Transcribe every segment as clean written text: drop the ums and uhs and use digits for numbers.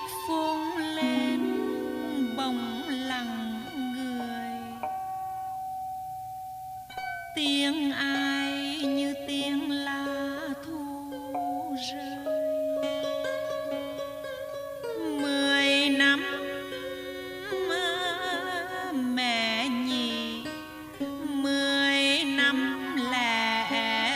phun lên bóng lặng người, tiếng ai như tiếng lá thu rơi. 10 năm mẹ nhì, 10 năm lẻ,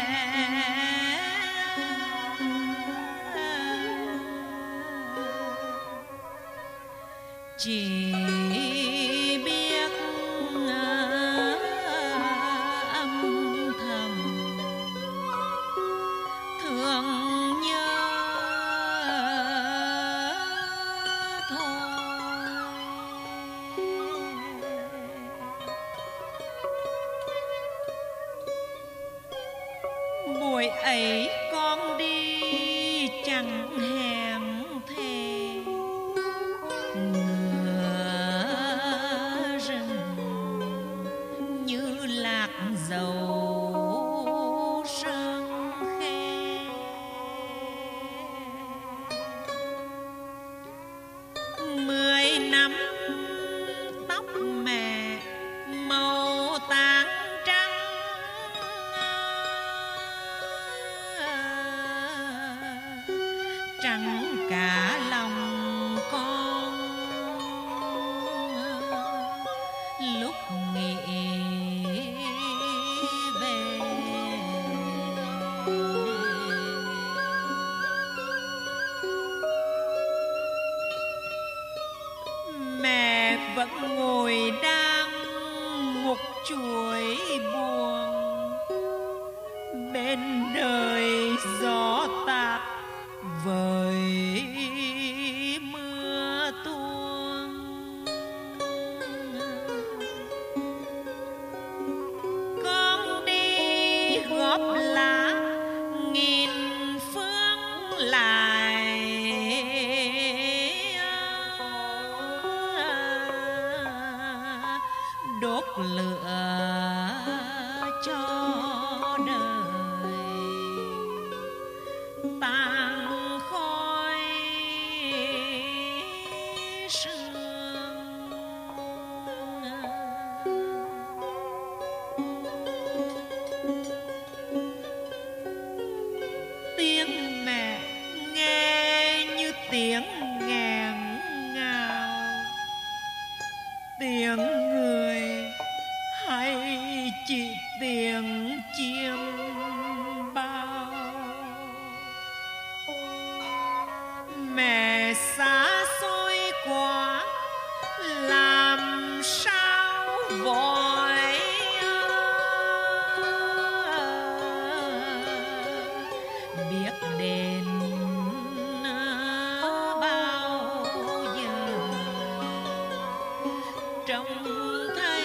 chỉ biết âm thầm thương nhớ thôi. Buổi ấy con đi chẳng hẹn thề, ngựa rừng như lạc dầu sương khê. 10 năm tóc mẹ màu tán trắng, trắng cả lòng con lúc nghĩ về. Mẹ vẫn ngồi đang ngục chuối buồn, bên đời gió táp vời mưa tuôn. Con đi góp lá nghìn phương lại, đốt lửa cho đời tàn khói sương. Tiếng mẹ nghe như tiếng nghẹn ngào, tiếng người hay chỉ tiếng chim bao. Mẹ xa xôi quá làm sao vội, biết đến bao giờ trông thấy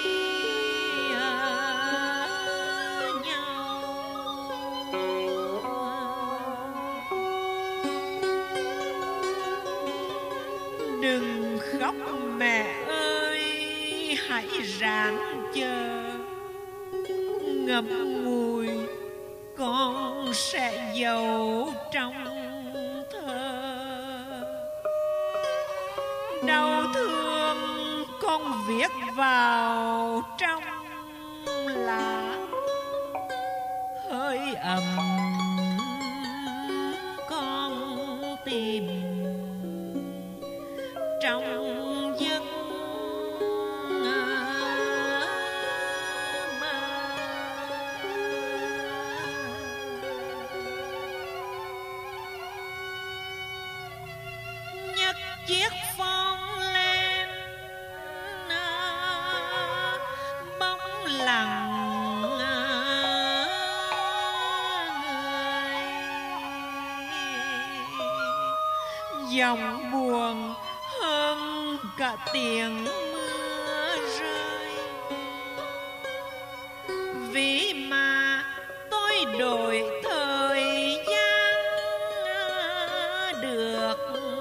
nhau. Đừng khóc mẹ ơi, hãy ráng chờ, ngậm ngùi con sẽ giấu trong thơ. Đau thương con viết vào trong lá, hơi ấm con tìm trong giấc mơ. Nhấc chiếc phong lên bóng lặng người, dòng buồn hơn cả tiếng mưa rơi. Vì mà tôi đổi thời gian được